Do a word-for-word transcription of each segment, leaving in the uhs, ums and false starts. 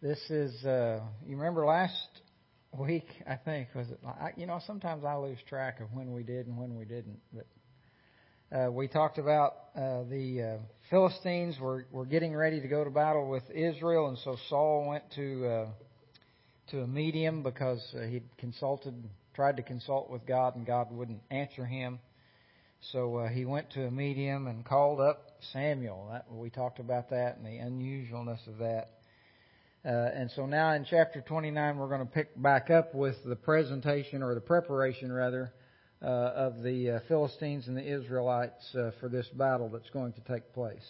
This is, uh, you remember last week, I think, was it, I, you know, sometimes I lose track of when we did and when we didn't. But uh, we talked about uh, the uh, Philistines were, were getting ready to go to battle with Israel, and so Saul went to uh, to a medium because uh, he'd consulted, tried to consult with God, and God wouldn't answer him. So uh, he went to a medium and called up Samuel. That, we talked about that and the unusualness of that. Uh, and so now in chapter twenty-nine, we're going to pick back up with the presentation, or the preparation rather, uh, of the uh, Philistines and the Israelites uh, for this battle that's going to take place.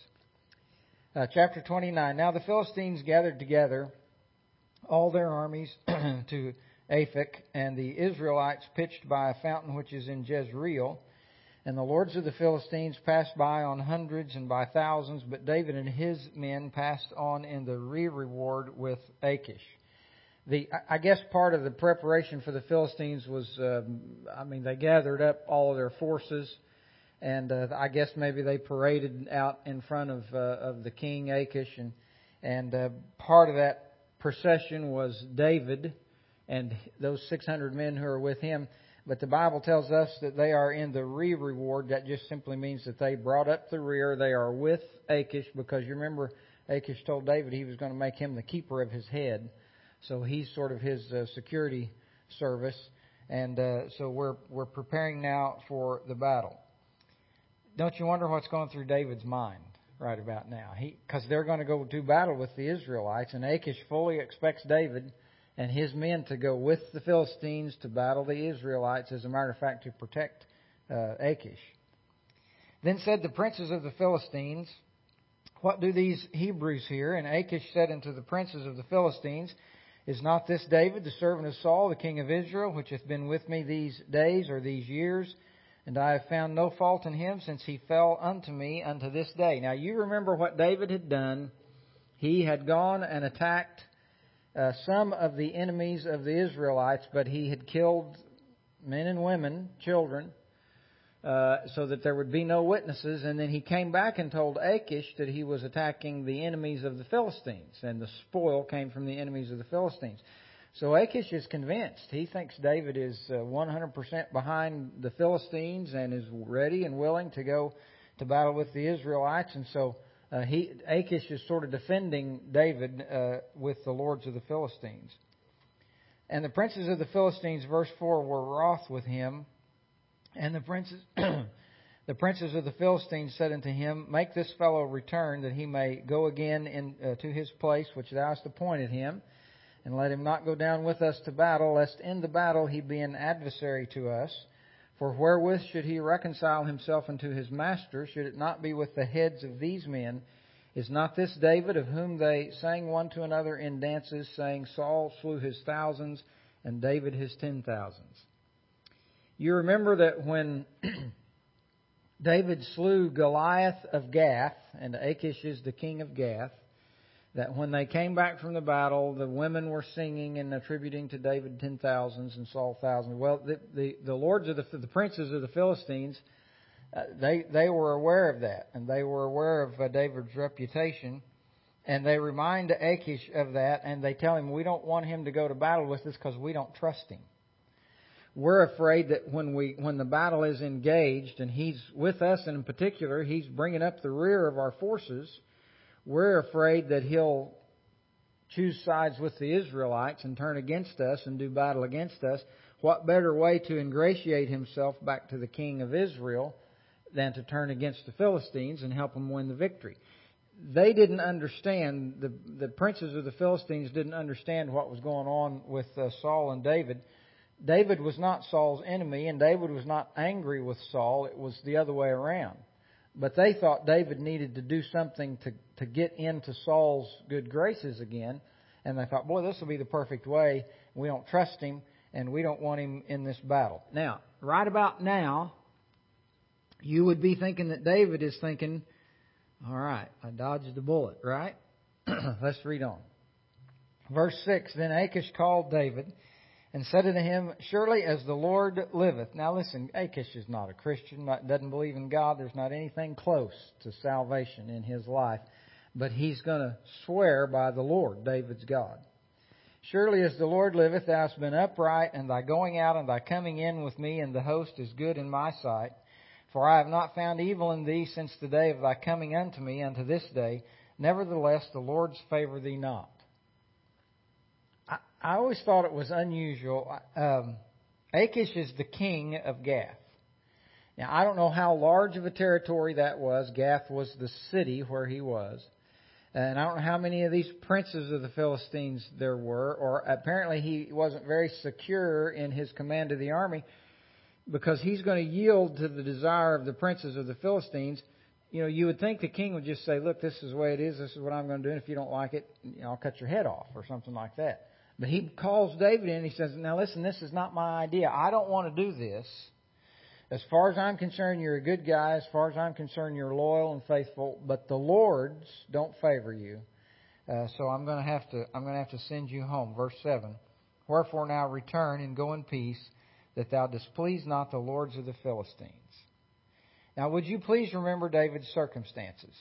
Uh, chapter twenty-nine. Now the Philistines gathered together all their armies to Aphek, and the Israelites pitched by a fountain which is in Jezreel. And the lords of the Philistines passed by on hundreds and by thousands, but David and his men passed on in the re-reward with Achish. The, I guess part of the preparation for the Philistines was, um, I mean, they gathered up all of their forces, and uh, I guess maybe they paraded out in front of uh, of the king Achish, and and uh, part of that procession was David and those six hundred men who are with him. But the Bible tells us that they are in the re-reward. That just simply means that they brought up the rear. They are with Achish, because you remember Achish told David he was going to make him the keeper of his head. So he's sort of his uh, security service. And uh, so we're we're preparing now for the battle. Don't you wonder what's going through David's mind right about now? He, because they're going to go do battle with the Israelites, and Achish fully expects David and his men to go with the Philistines to battle the Israelites, as a matter of fact, to protect uh, Achish. Then said the princes of the Philistines, "What do these Hebrews here?" And Achish said unto the princes of the Philistines, "Is not this David, the servant of Saul, the king of Israel, which hath been with me these days or these years? And I have found no fault in him, since he fell unto me unto this day." Now you remember what David had done. He had gone and attacked Uh, some of the enemies of the Israelites, but he had killed men and women, children, uh, so that there would be no witnesses. And then he came back and told Achish that he was attacking the enemies of the Philistines, and the spoil came from the enemies of the Philistines. So Achish is convinced. He thinks David is uh, one hundred percent behind the Philistines and is ready and willing to go to battle with the Israelites. And so Uh, he, Achish is sort of defending David uh, with the lords of the Philistines. And the princes of the Philistines, verse four, were wroth with him. And the princes, the princes of the Philistines said unto him, "Make this fellow return, that he may go again in, uh, to his place which thou hast appointed him, and let him not go down with us to battle, lest in the battle he be an adversary to us. For wherewith should he reconcile himself unto his master, should it not be with the heads of these men? Is not this David, of whom they sang one to another in dances, saying, Saul slew his thousands, and David his ten thousands?" You remember that when David slew Goliath of Gath, and Achish is the king of Gath, that when they came back from the battle, the women were singing and attributing to David ten thousands and Saul thousands. Well, the, the, the lords of the, the princes of the Philistines, uh, they they were aware of that, and they were aware of uh, David's reputation, and they remind Achish of that, and they tell him, "We don't want him to go to battle with us because we don't trust him. We're afraid that when we when the battle is engaged, and he's with us, and in particular, he's bringing up the rear of our forces, we're afraid that he'll choose sides with the Israelites and turn against us and do battle against us. What better way to ingratiate himself back to the king of Israel than to turn against the Philistines and help them win the victory?" They didn't understand, the, the princes of the Philistines didn't understand what was going on with uh, Saul and David. David was not Saul's enemy, and David was not angry with Saul. It was the other way around. But they thought David needed to do something to, to get into Saul's good graces again. And they thought, boy, this will be the perfect way. We don't trust him, and we don't want him in this battle. Now, right about now, you would be thinking that David is thinking, all right, I dodged the bullet, right? Let's read on. Verse six, "Then Achish called David and said unto him, Surely as the Lord liveth." Now listen, Achish is not a Christian, not, doesn't believe in God. There's not anything close to salvation in his life. but he's going to swear by the Lord, David's God. Surely as the Lord liveth, thou hast been upright, and thy going out and thy coming in with me and the host is good in my sight. For I have not found evil in thee since the day of thy coming unto me unto this day. Nevertheless, the Lord's favor thee not. I, I always thought it was unusual. Um, Achish is the king of Gath. Now, I don't know how large of a territory that was. Gath was the city where he was. And I don't know how many of these princes of the Philistines there were, or apparently he wasn't very secure in his command of the army because he's going to yield to the desire of the princes of the Philistines. You know, you would think the king would just say, look, this is the way it is, this is what I'm going to do, and if you don't like it, you know, I'll cut your head off or something like that. But he calls David in and he says, now listen, this is not my idea. I don't want to do this. As far as I'm concerned, you're a good guy. As far as I'm concerned, you're loyal and faithful. But the Lord's don't favor you. Uh, so I'm going to have to. I'm going to have to send you home. Verse seven. Wherefore now return and go in peace, that thou displease not the lords of the Philistines. Now, would you please remember David's circumstances?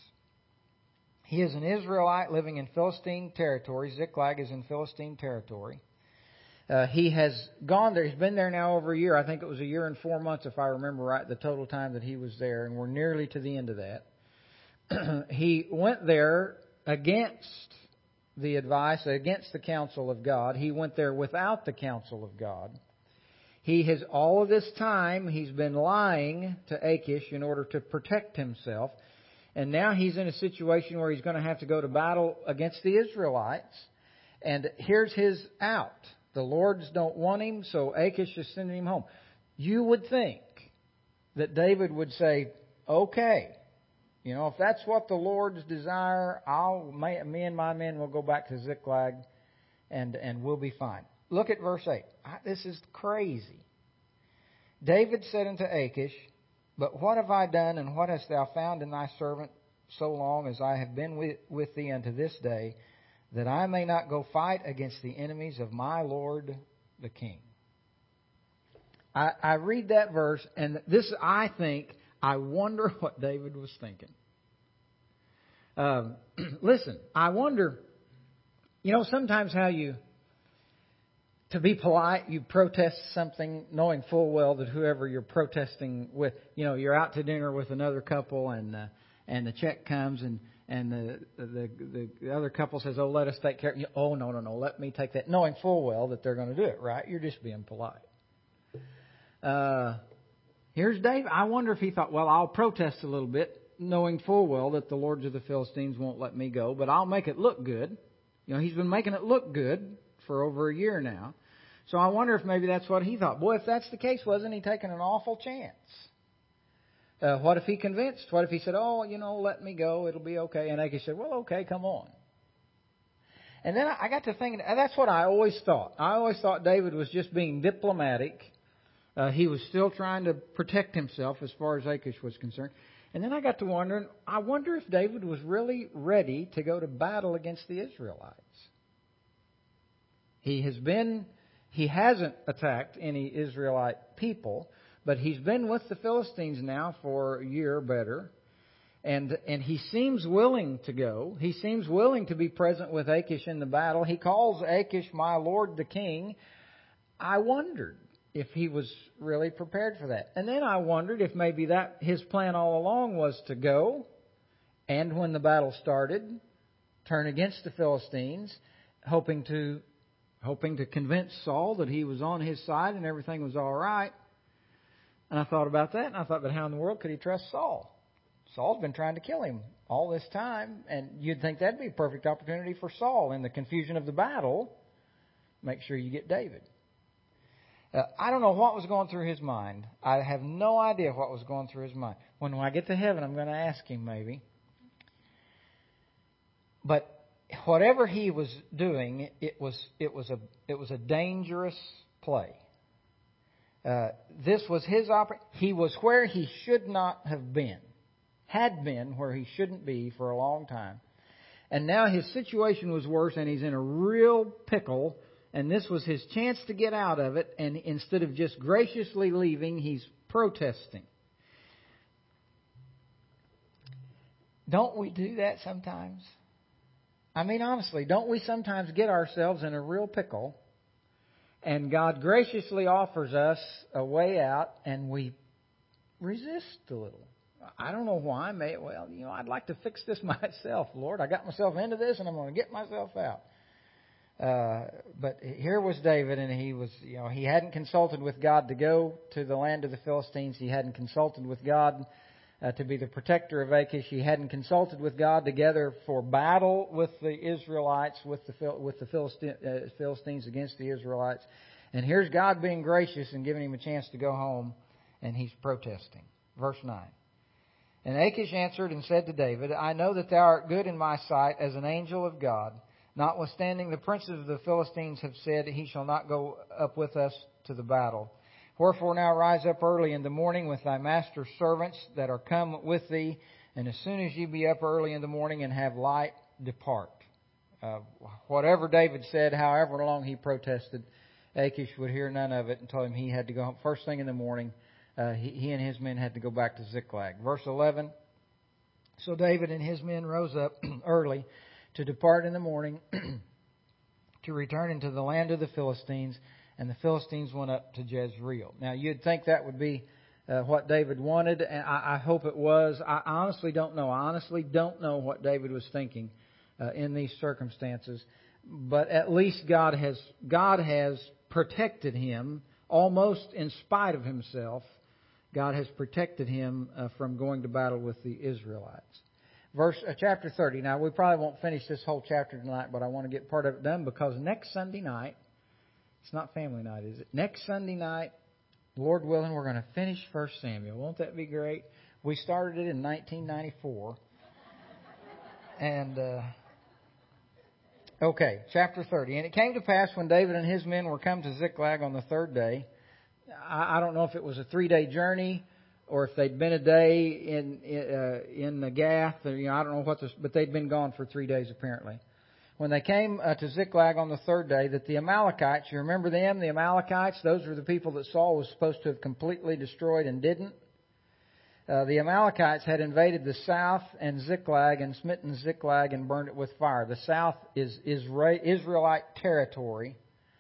He is an Israelite living in Philistine territory. Ziklag is in Philistine territory. Uh, he has gone there. He's been there now over a year. I think it was a year and four months, if I remember right, the total time that he was there. And we're nearly to the end of that. He went there against the advice, against the counsel of God. He went there without the counsel of God. He has, all of this time, he's been lying to Achish in order to protect himself. And now he's in a situation where he's going to have to go to battle against the Israelites. And here's his out. The Lords don't want him, so Achish is sending him home. You would think that David would say, okay, you know, if that's what the Lord's desire, I'll, me and my men will go back to Ziklag and, and we'll be fine. Look at verse eight. This is crazy. David said unto Achish, but what have I done, and what hast thou found in thy servant so long as I have been with, with thee unto this day, that I may not go fight against the enemies of my Lord the King? I, I read that verse, and this, I think, I wonder what David was thinking. Um, listen, I wonder, you know, sometimes how you, to be polite, you protest something knowing full well that whoever you're protesting with, you know, you're out to dinner with another couple and uh, and the check comes and And the, the the other couple says, oh, let us take care of you. Oh, no, no, no, let me take that. Knowing full well that they're going to do it, right? You're just being polite. Uh, here's David. I wonder if he thought, well, I'll protest a little bit, knowing full well that the lords of the Philistines won't let me go, but I'll make it look good. You know, he's been making it look good for over a year now. So I wonder if maybe that's what he thought. Boy, if that's the case, wasn't he taking an awful chance? Uh, what if he convinced? What if he said, oh, you know, let me go, it'll be okay. And Achish said, well, okay, come on. And then I got to thinking, that's what I always thought. I always thought David was just being diplomatic. Uh, he was still trying to protect himself as far as Achish was concerned. And then I got to wondering, I wonder if David was really ready to go to battle against the Israelites. He has been, he hasn't attacked any Israelite people, but he's been with the Philistines now for a year or better. And and he seems willing to go. He seems willing to be present with Achish in the battle. He calls Achish my Lord the King. I wondered if he was really prepared for that. And then I wondered if maybe that his plan all along was to go, and when the battle started, turn against the Philistines, hoping to hoping to convince Saul that he was on his side and everything was all right. And I thought about that, and I thought, but how in the world could he trust Saul? Saul's been trying to kill him all this time, and you'd think that'd be a perfect opportunity for Saul. In the confusion of the battle, make sure you get David. Uh, I don't know what was going through his mind. I have no idea what was going through his mind. When, when I get to heaven, I'm going to ask him maybe. But whatever he was doing, it was it was a it was a dangerous play. Uh, this was his opportunity. He was where he should not have been, had been where he shouldn't be for a long time, and now his situation was worse, and he's in a real pickle. And this was his chance to get out of it. And instead of just graciously leaving, he's protesting. Don't we do that sometimes? I mean, honestly, don't we sometimes get ourselves in a real pickle and God graciously offers us a way out and we resist a little? I don't know why. May well, you know, I'd like to fix this myself, Lord. I got myself into this and I'm going to get myself out. Uh, but here was David, and he was, you know, he hadn't consulted with God to go to the land of the Philistines. He hadn't consulted with God uh, to be the protector of Achish. He hadn't consulted with God together for battle with the Israelites, with the with the Philistine, uh, Philistines against the Israelites. And here's God being gracious and giving him a chance to go home, and he's protesting. Verse nine. And Achish answered and said to David, I know that thou art good in my sight as an angel of God. Notwithstanding, the princes of the Philistines have said, he shall not go up with us to the battle. Wherefore now rise up early in the morning with thy master's servants that are come with thee, and as soon as ye be up early in the morning and have light, depart. Uh, whatever David said, however long he protested, Achish would hear none of it and told him he had to go home. First thing in the morning, uh, he, he and his men had to go back to Ziklag. Verse eleven, so David and his men rose up early to depart in the morning to return into the land of the Philistines, and the Philistines went up to Jezreel. Now, you'd think that would be uh, what David wanted, and I, I hope it was. I honestly don't know. I honestly don't know what David was thinking uh, in these circumstances, but at least God has God has protected him almost in spite of himself. God has protected him uh, from going to battle with the Israelites. Verse uh, chapter thirty. Now, we probably won't finish this whole chapter tonight, but I want to get part of it done because next Sunday night, it's not family night, is it? Next Sunday night, Lord willing, we're going to finish First Samuel. Won't that be great? We started it in nineteen ninety-four. And, uh, okay, chapter thirty. And it came to pass when David and his men were come to Ziklag on the third day. I, I don't know if it was a three-day journey, or if they'd been a day in uh, in the Gath, or, you know, I don't know what this, but they'd been gone for three days apparently. When they came uh, to Ziklag on the third day, that the Amalekites, you remember them, the Amalekites, those were the people that Saul was supposed to have completely destroyed and didn't. Uh, the Amalekites had invaded the south and Ziklag and smitten Ziklag and burned it with fire. The south is Israelite territory.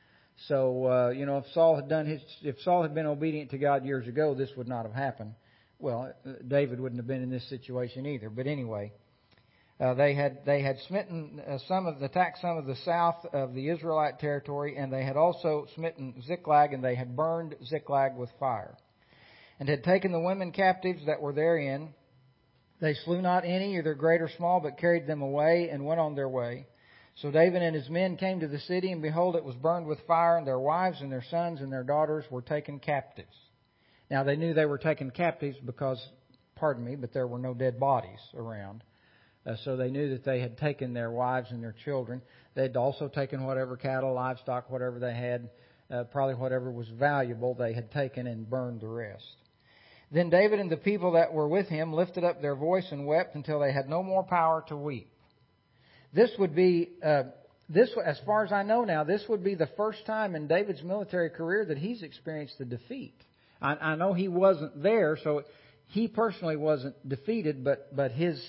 So, uh, you know, if Saul had done his, if Saul had been obedient to God years ago, this would not have happened. Well, David wouldn't have been in this situation either. But anyway, uh, they had they had smitten uh, some of attacked some of the south of the Israelite territory, and they had also smitten Ziklag, and they had burned Ziklag with fire, and had taken the women captives that were therein. They slew not any, either great or small, but carried them away and went on their way. So David and his men came to the city, and behold, it was burned with fire, and their wives and their sons and their daughters were taken captives. Now, they knew they were taken captives because, pardon me, but there were no dead bodies around. Uh, so they knew that they had taken their wives and their children. They had also taken whatever cattle, livestock, whatever they had, uh, probably whatever was valuable, they had taken and burned the rest. Then David and the people that were with him lifted up their voice and wept until they had no more power to weep. This would be, uh, this, as far as I know now, this would be the first time in David's military career that he's experienced a defeat. I, I know he wasn't there, so he personally wasn't defeated, but, but his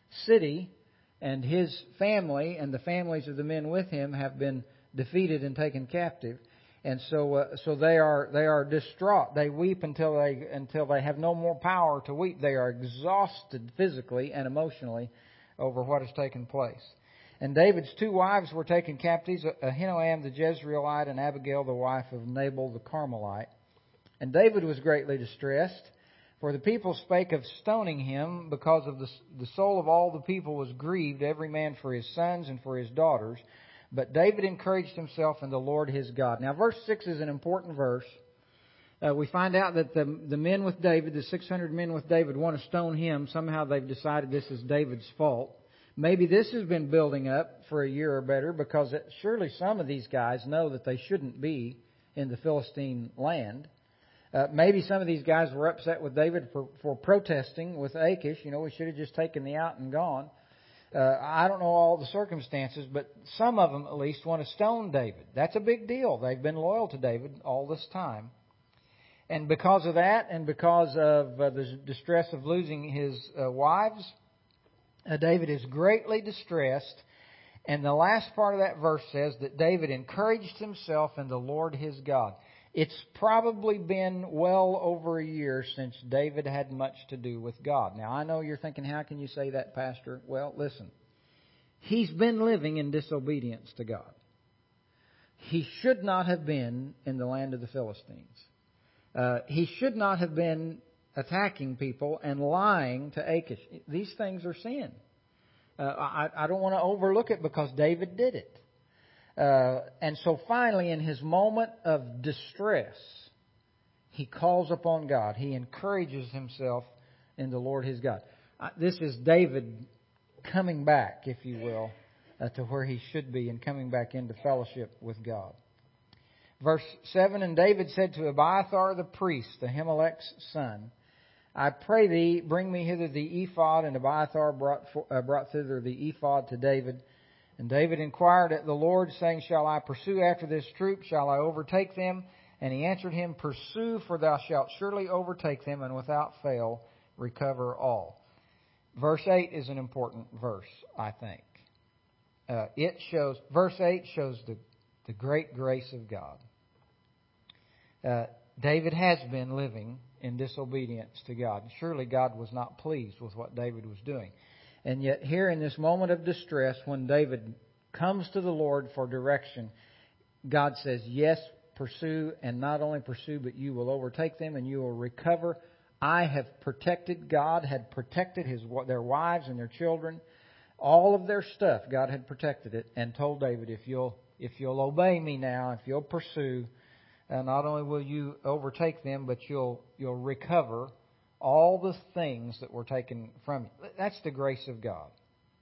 city and his family and the families of the men with him have been defeated and taken captive. And so, uh, so they are they are distraught. They weep until they until they have no more power to weep. They are exhausted physically and emotionally over what has taken place. And David's two wives were taken captives, Ahinoam the Jezreelite and Abigail the wife of Nabal the Carmelite. And David was greatly distressed, for the people spake of stoning him, because of the, the soul of all the people was grieved, every man for his sons and for his daughters. But David encouraged himself in the Lord his God. Now, verse six is an important verse. Uh, we find out that the, the men with David, the six hundred men with David, want to stone him. Somehow they've decided this is David's fault. Maybe this has been building up for a year or better, because it, surely some of these guys know that they shouldn't be in the Philistine land. Uh, maybe some of these guys were upset with David for, for protesting with Achish. You know, we should have just taken the out and gone. Uh, I don't know all the circumstances, but some of them at least want to stone David. That's a big deal. They've been loyal to David all this time. And because of that, and because of uh, the distress of losing his uh, wives, uh, David is greatly distressed. And the last part of that verse says that David encouraged himself in the Lord his God. It's probably been well over a year since David had much to do with God. Now, I know you're thinking, how can you say that, Pastor? Well, listen. He's been living in disobedience to God. He should not have been in the land of the Philistines. Uh, he should not have been attacking people and lying to Achish. These things are sin. Uh, I, I don't want to overlook it because David did it. Uh, and so finally, in his moment of distress, he calls upon God. He encourages himself in the Lord his God. Uh, this is David coming back, if you will, uh, to where he should be and coming back into fellowship with God. Verse seven, and David said to Abiathar the priest, Ahimelech's son, I pray thee, bring me hither the ephod. And Abiathar brought, uh, brought thither the ephod to David. And David inquired at the Lord, saying, Shall I pursue after this troop? Shall I overtake them? And he answered him, Pursue, for thou shalt surely overtake them, and without fail recover all. Verse eight is an important verse, I think. Uh, it shows, verse eight shows the, the great grace of God. Uh, David has been living in disobedience to God. Surely God was not pleased with what David was doing. And yet here in this moment of distress, when David comes to the Lord for direction, God says, yes, pursue, and not only pursue, but you will overtake them and you will recover. I have protected, God had protected his their wives and their children. All of their stuff, God had protected it, and told David, if you'll if you'll obey me now, if you'll pursue, uh, not only will you overtake them, but you'll you'll recover all the things that were taken from you. That's the grace of God.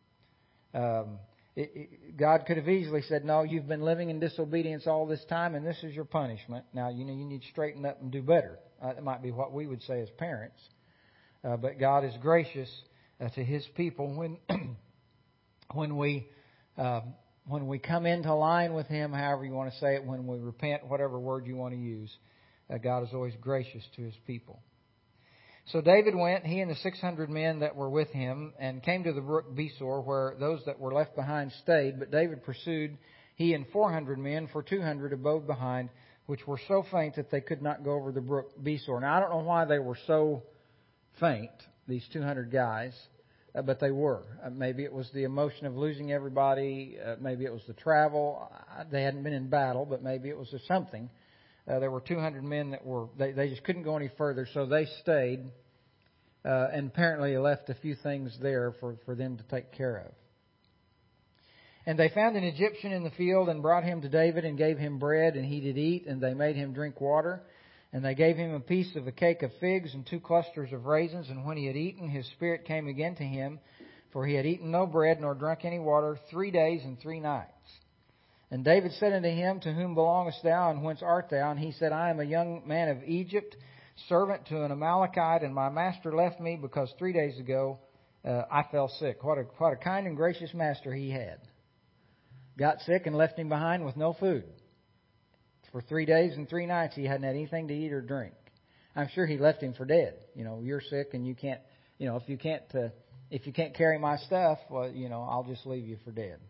Um, it, it, God could have easily said, no, you've been living in disobedience all this time, and this is your punishment. Now, you know, you need to straighten up and do better. Uh, that might be what we would say as parents. Uh, but God is gracious uh, to His people when when we uh, when we come into line with Him, however you want to say it, when we repent, whatever word you want to use. Uh, God is always gracious to His people. So David went, he and the six hundred men that were with him, and came to the brook Besor, where those that were left behind stayed. But David pursued, he and four hundred men, for two hundred abode behind, which were so faint that they could not go over the brook Besor. Now, I don't know why they were so faint, these two hundred guys, uh, but they were. Uh, maybe it was the emotion of losing everybody. Uh, maybe it was the travel. Uh, they hadn't been in battle, but maybe it was something. Uh, there were two hundred men that were, they, they just couldn't go any further, so they stayed. Uh, and apparently left a few things there for, for them to take care of. And they found an Egyptian in the field and brought him to David and gave him bread, and he did eat, and they made him drink water. And they gave him a piece of a cake of figs and two clusters of raisins. And when he had eaten, his spirit came again to him, for he had eaten no bread nor drunk any water three days and three nights. And David said unto him, To whom belongest thou, and whence art thou? And he said, I am a young man of Egypt, servant to an Amalekite, and my master left me because three days ago uh, I fell sick. What a, what a kind and gracious master he had. Got sick and left him behind with no food. For three days and three nights he hadn't had anything to eat or drink. I'm sure he left him for dead. You know, you're sick and you can't, you know, if you can't, uh, if you can't carry my stuff, well, you know, I'll just leave you for dead.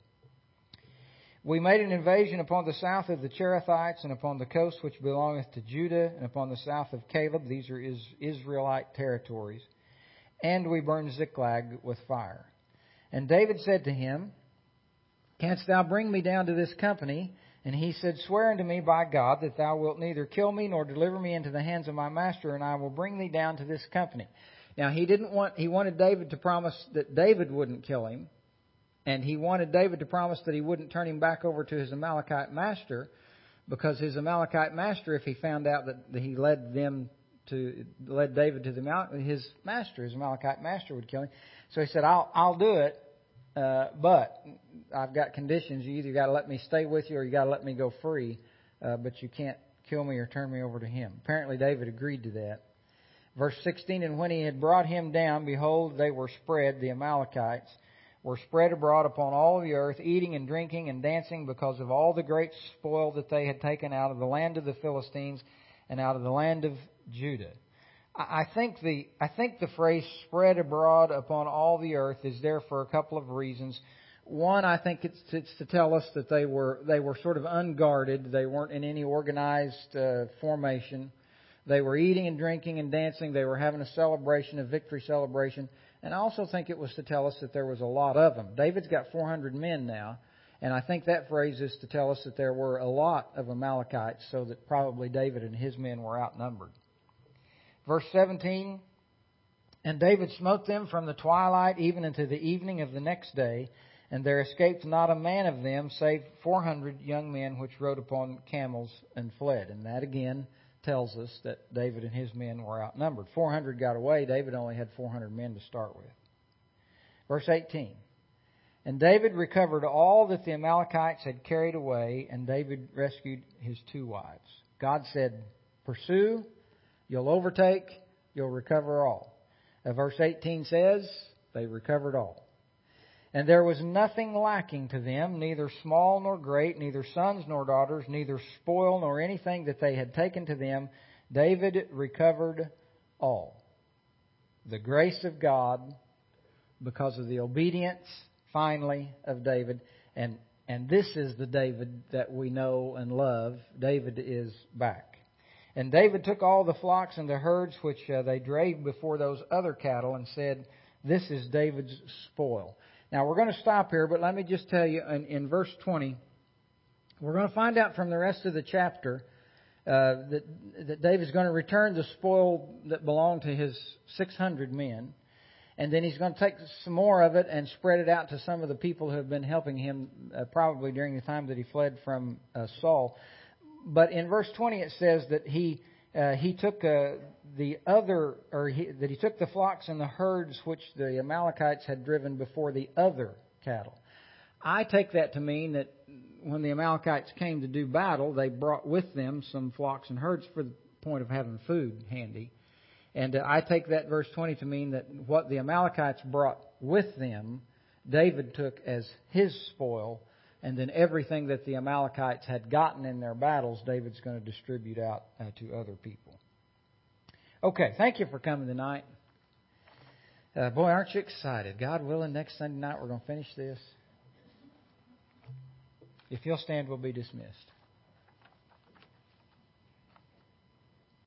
We made an invasion upon the south of the Cherethites, and upon the coast which belongeth to Judah, and upon the south of Caleb. These are Israelite territories. And we burned Ziklag with fire. And David said to him, Canst thou bring me down to this company? And he said, Swear unto me by God that thou wilt neither kill me nor deliver me into the hands of my master, and I will bring thee down to this company. Now he didn't want, he wanted David to promise that David wouldn't kill him. And he wanted David to promise that he wouldn't turn him back over to his Amalekite master, because his Amalekite master, if he found out that he led them to led David to the Amalekite, his master, his Amalekite master, would kill him. So he said, "I'll I'll do it, uh, but I've got conditions. You either got to let me stay with you, or you got to let me go free, uh, but you can't kill me or turn me over to him." Apparently, David agreed to that. Verse sixteen, and when he had brought him down, behold, they were spread, the Amalekites, were spread abroad upon all the earth, eating and drinking and dancing, because of all the great spoil that they had taken out of the land of the Philistines and out of the land of Judah. I think the I think the phrase "spread abroad upon all the earth" is there for a couple of reasons. one, I think it's, it's to tell us that they were they were sort of unguarded. They weren't in any organized uh, formation. They were eating and drinking and dancing. They were having a celebration, a victory celebration. And I also think it was to tell us that there was a lot of them. David's got four hundred men now, and I think that phrase is to tell us that there were a lot of Amalekites, so that probably David and his men were outnumbered. Verse seventeen, and David smote them from the twilight even unto the evening of the next day, and there escaped not a man of them, save four hundred young men which rode upon camels and fled. And that again tells us that David and his men were outnumbered. four hundred got away. David only had four hundred men to start with. Verse eighteen. And David recovered all that the Amalekites had carried away, and David rescued his two wives. God said, pursue, you'll overtake, you'll recover all. Uh, verse eighteen says, they recovered all. And there was nothing lacking to them, neither small nor great, neither sons nor daughters, neither spoil nor anything that they had taken to them. David recovered all. The grace of God, because of the obedience, finally, of David. And, and this is the David that we know and love. David is back. And David took all the flocks and the herds which uh, they drave before those other cattle and said, this is David's spoil. Now, we're going to stop here, but let me just tell you, in, in verse twenty, we're going to find out from the rest of the chapter uh, that, that David's going to return the spoil that belonged to his six hundred men, and then he's going to take some more of it and spread it out to some of the people who have been helping him uh, probably during the time that he fled from uh, Saul. But in verse twenty it says that he uh, he took uh, the other, or he, that he took the flocks and the herds which the Amalekites had driven before the other cattle. I take that to mean that when the Amalekites came to do battle, they brought with them some flocks and herds for the point of having food handy. And uh, I take that verse twenty to mean that what the Amalekites brought with them, David took as his spoil. And then everything that the Amalekites had gotten in their battles, David's going to distribute out uh, to other people. Okay, thank you for coming tonight. Uh, boy, aren't you excited? God willing, next Sunday night we're going to finish this. If you'll stand, we'll be dismissed.